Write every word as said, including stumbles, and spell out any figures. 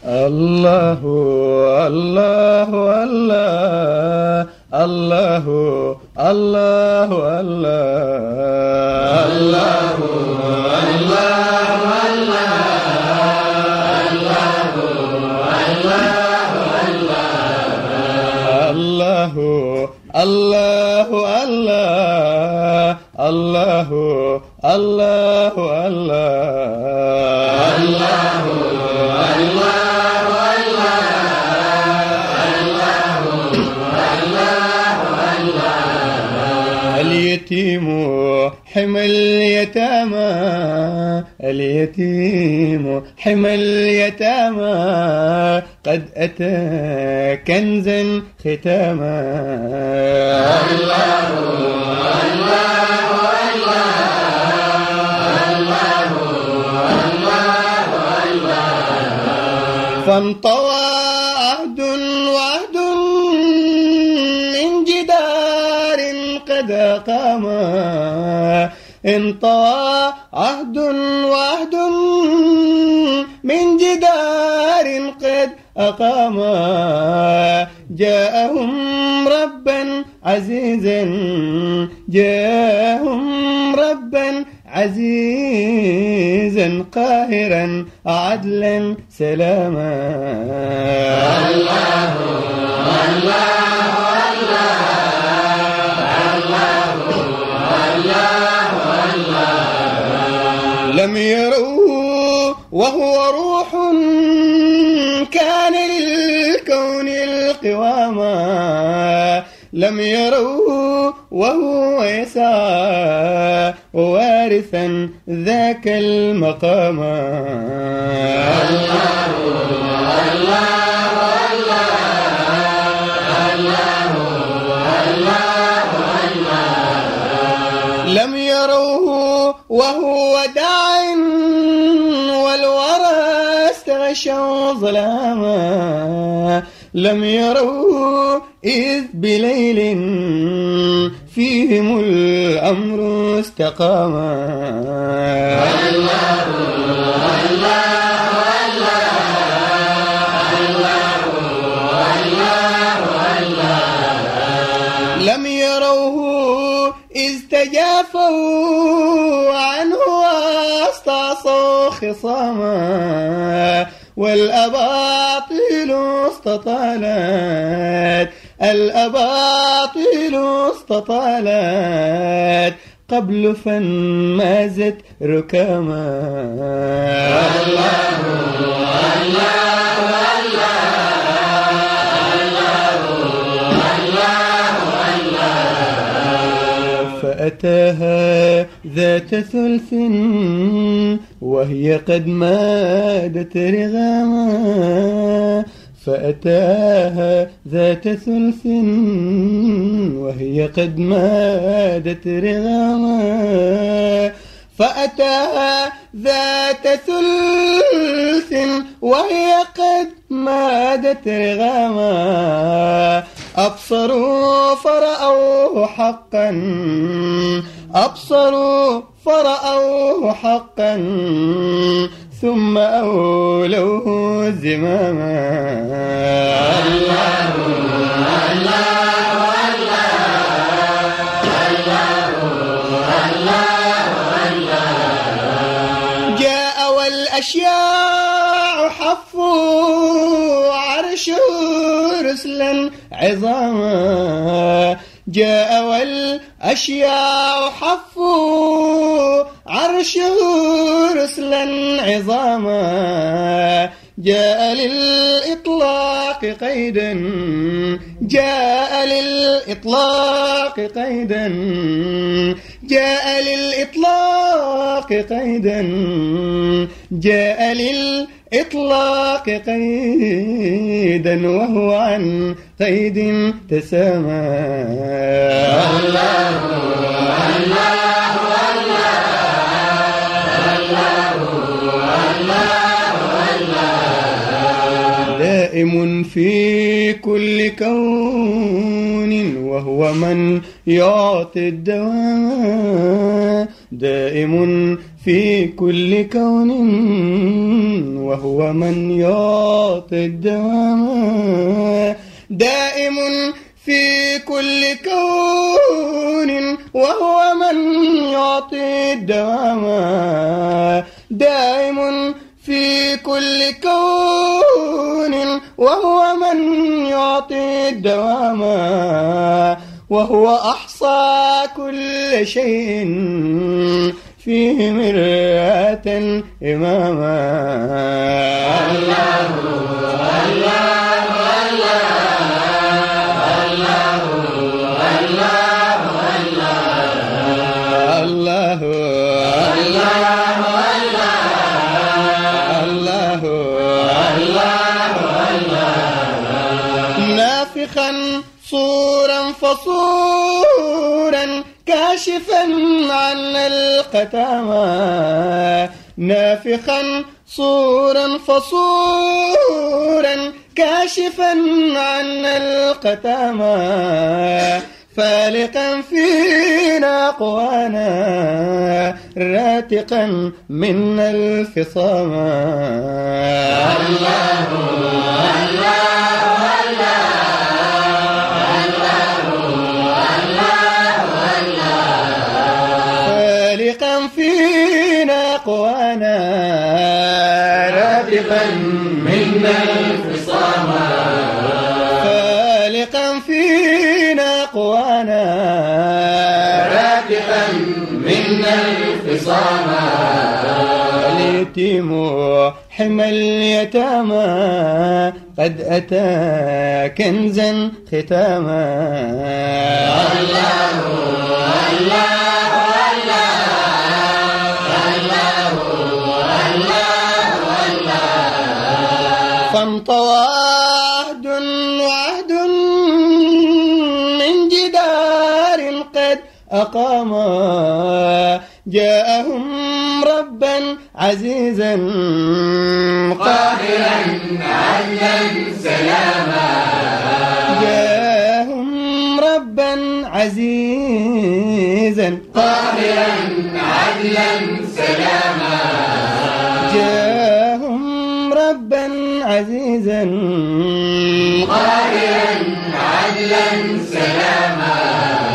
الله الله الله الله الله الله الله الله الله الله الله الله اليتيم حمى اليتامى اليتيم حمى اليتامى قد أتى كنزا ختاما الله الله الله الله الله فانطوى عهد وعهد من جدار قد قاما انطوى عهد وعهد من جدار قد أقاما جاءهم ربا عزيزا جاءهم ربا عزيزا قاهرا عدلا سلاما الله الله لم يروه وهو روح كان للكون القواما لم يروه وهو يسعى وارثا ذاك المقام الله الله لم يروه وهو داع والورى استغشوا ظلاما لم يروه إذ بليل فيهم الأمر استقاما الله الله لم يروه إذ تجافوا عنه واستعصوا خصاما والأباطيل استطالت الأباطيل استطالت قبل فانمازت ركاما الله فأتاها ذات ثلث وهي قد مادت رغاما فأتاها ذات ثلث وهي قد مادت رغاما فأتاها ذات ثلث وهي قد مادت رغاما أبصروا فرأوه حقا أبصروا فرأوه حقا ثم أولوه زماما الله الله جاء والأشياء حفوا عرشه رسلا عظاما جاء والأشياء حفوا عرشه رسلا عظاما جاء للإطلاق قيدا جاء للإطلاق قيدا جاء للإطلاق قيدا جاء للإطلاق قيدا وهو عن قيد تسامى الله الله دائم في كل كون وهو من يعطي الدواء دائم في كل كون وهو من يعطي الدوام دائم في كل كون وهو من يعطي الدوام دائم في كل كون وهو من يعطي الدوام وهو أحصى كل شيء فيه مرآة إماما الله الله الله الله الله الله الله الله نافخا صورا فصورا كاشفا عن القتامى نافخا صورا فصورا كاشفا عن القتامى فالقا فينا قوانا راتقا منا الفصاما الله فالقا فينا قوانا راتقا منا الفصاما فالقا فينا قوانا راتقا منا الفصاما اليتيم حمى اليتامى قد أتى كنزا ختاما الله الله فانطوى عهد وعهد من جدار قد أقاما جاءهم ربا عزيزا قاهرا عدلا سلاما جاءهم ربا عزيزا قاهرا عدلا سلاما جاءهم ربا عزيزا قاهرا عدلا سلاما